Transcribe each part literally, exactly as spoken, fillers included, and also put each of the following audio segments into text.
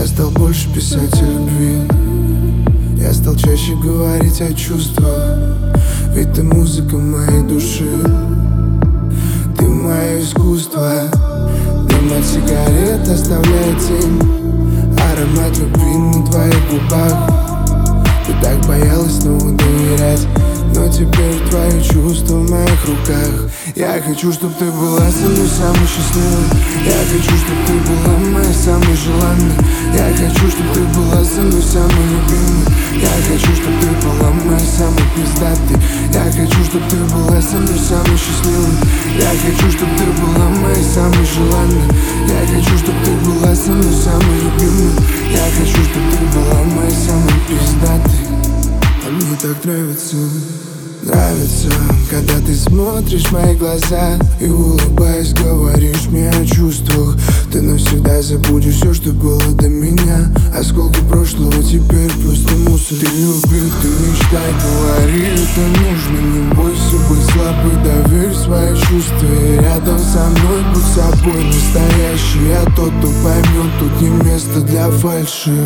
Я стал больше писать о любви, я стал чаще говорить о чувствах. Ведь ты музыка моей души, ты мое искусство. Дым от сигарет оставляет тень, аромат любви на твоих губах. Ты так боялась снова доверять, но теперь твои чувства в моих руках. Я хочу, чтоб ты была со мной самой счастливой. Я хочу, чтоб ты была моей самой желанной. Я хочу, чтоб ты была со мной самой любимой. Я хочу, чтоб ты была моей самой пиздатой. Я хочу, чтоб ты была со мной самой счастливой. Я хочу, чтоб ты была моей самой желанной. Я хочу, чтоб ты была со мной самой любимой. Я хочу, чтоб ты была моей самой пиздатой. А мне так нравится, нравится, когда ты смотришь в мои глаза и, улыбаясь, говоришь мне о чувствах. Ты навсегда забудешь все, что было до меня. Осколки прошлого теперь просто мусор. Ты люби, ты мечтай, говори, это нужно. Не бойся быть слабой, доверь свои чувства. И рядом со мной будь собой настоящий. Я тот, кто поймет, тут не место для фальши.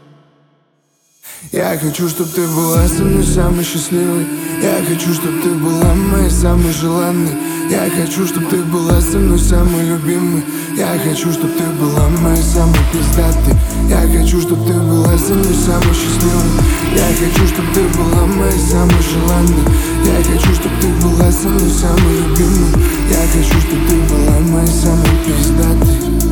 Я хочу, чтоб ты была со мной самой счастливой. Я хочу, чтоб ты была моей самой желанной. Я хочу, чтоб ты была со мной самой любимой. Я хочу, чтоб ты была моей самой пиздатой. Я хочу, чтоб ты была со мной самой счастливой. Я хочу, чтоб ты была моей самой желанной. Я хочу, чтоб ты была со мной самой любимой. Я хочу, чтоб ты была моей самой пиздатой.